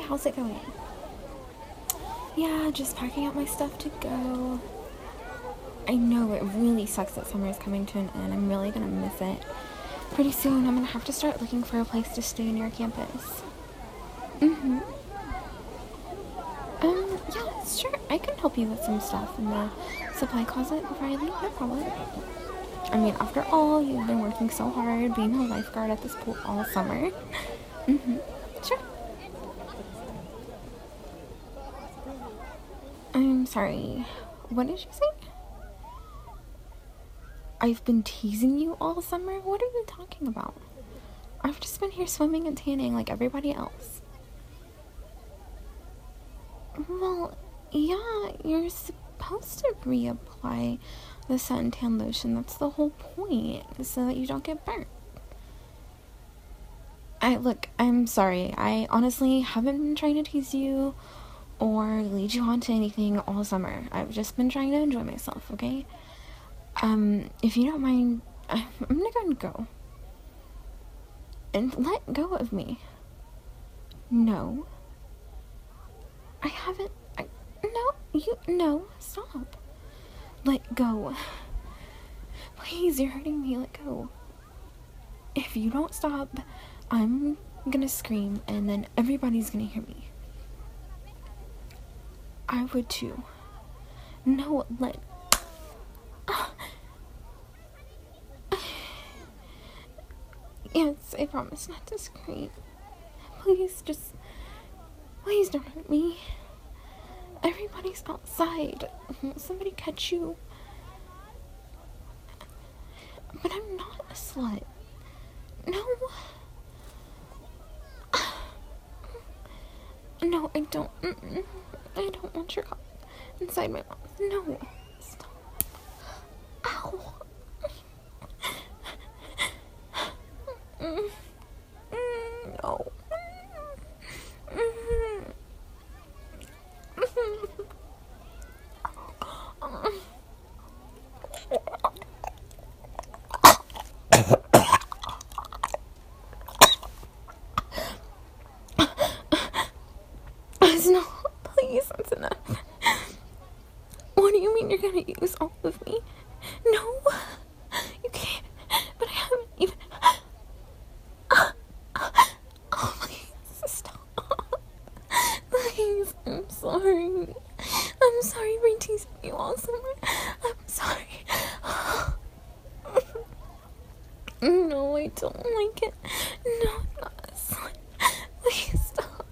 how's it going? Yeah, just packing up my stuff to go. I know it really sucks that summer is coming to an end. I'm really gonna miss it. Pretty soon, I'm gonna have to start looking for a place to stay near campus. Mm-hmm. Yeah, sure. I can help you with some stuff in the supply closet before I leave. No problem. I mean, after all, you've been working so hard being a lifeguard at this pool all summer. Mm-hmm. Sure. I'm sorry. What did you say? I've been teasing you all summer? What are you talking about? I've just been here swimming and tanning like everybody else. Well, yeah, you're supposed to reapply the suntan lotion. That's the whole point, so that you don't get burnt. Look, I'm sorry. I honestly haven't been trying to tease you or lead you on to anything all summer. I've just been trying to enjoy myself, okay? If you don't mind, I'm gonna go. And let go of me. No. I haven't. No, stop. Let go. Please, you're hurting me. Let go. If you don't stop, I'm gonna scream and then everybody's gonna hear me. I would too. No, let. Yes, I promise not to scream. Please don't hurt me. Everybody's outside. Won't somebody catch you? But I'm not a slut. No. No, I don't. I don't want your cock inside my mouth. No. Stop. Ow. No. No, please, that's enough. What do you mean you're gonna use all of me? No, you can't. But I haven't even. Oh, please, stop. Please, I'm sorry. I'm sorry for teasing you all summer. I'm sorry. No, I don't like it. No, I'm not a slut. Please stop.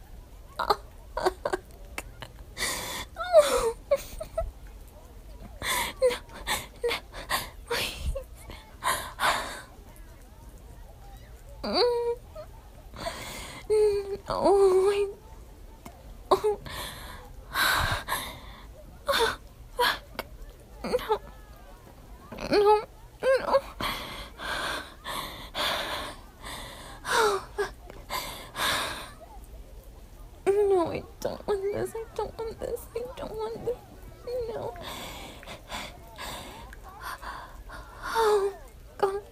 No, I don't want this. I don't want this. I don't want this. No. Oh, God.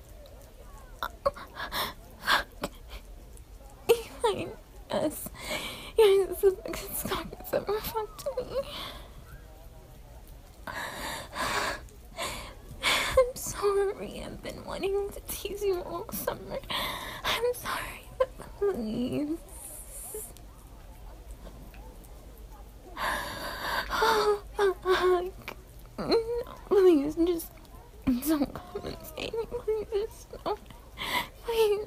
Elaine, yes. You're the biggest cock that's ever fucked me. I'm sorry. I've been wanting to tease you all summer. I'm sorry, but please. No, please, just don't come and save me, please. No, please.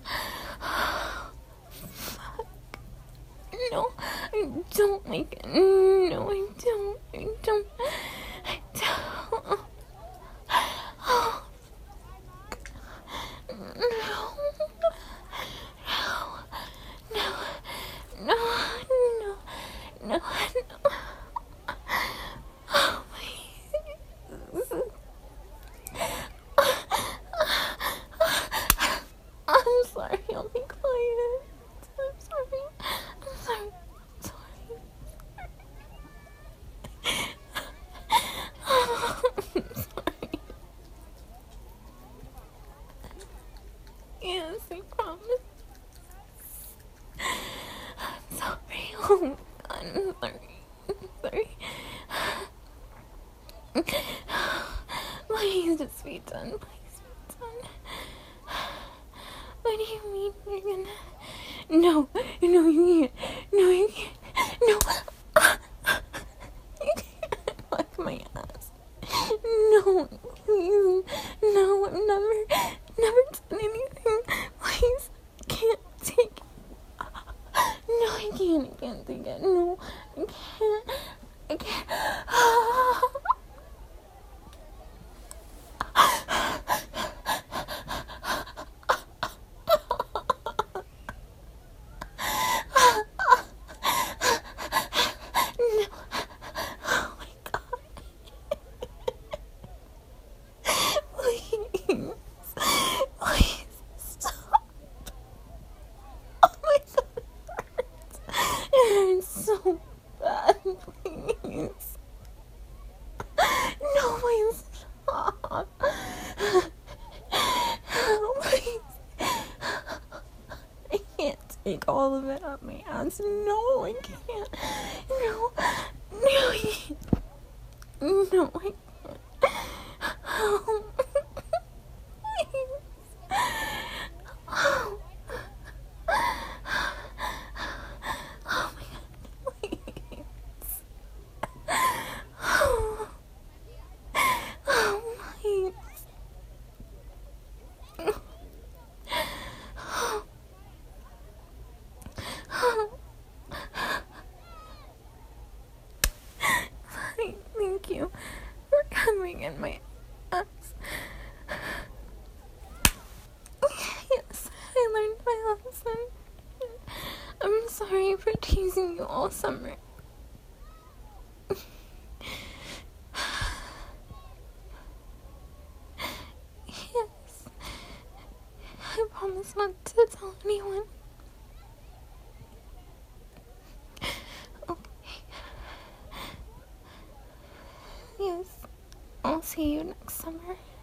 Fuck. No, I don't like it. No, I don't. I don't. I don't. Oh, no. No. Oh, please. I'm sorry, I'll be quiet. I'm sorry. Oh, God, I'm sorry. I'm sorry. Please just be done. Please be done. What do you mean you're gonna... No, no, you can't. No, you can't. No. You can't fuck my ass. No, please. No, I've never done anything. Please, I can't take it. No, I can't take it. No, I can't. Please, please stop. Oh my God, it hurts so bad. Please, no, please stop. Please, I can't take all of it up my ass. No, I can't. No, no, I can't. No, I can't. Oh, oh, oh my God, please. Oh, oh, please. Thank you for coming in my ass. Yes, I learned my lesson. I'm sorry for teasing you all summer. Yes, I promise not to tell anyone. Okay. Yes, I'll see you next summer.